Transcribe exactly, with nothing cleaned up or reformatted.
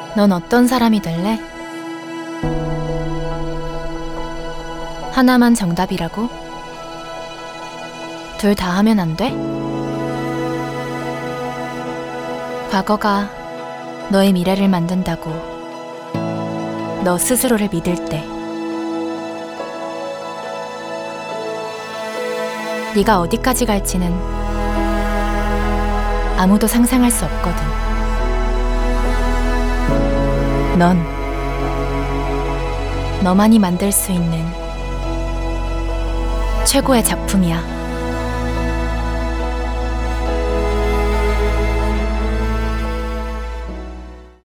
넌 어떤 사람이 될래? 하나만 정답이라고? 둘 다 하면 안 돼? 과거가 너의 미래를 만든다고 너 스스로를 믿을 때 네가 어디까지 갈지는 아무도 상상할 수 없거든. 넌 너만이 만들 수 있는 최고의 작품이야.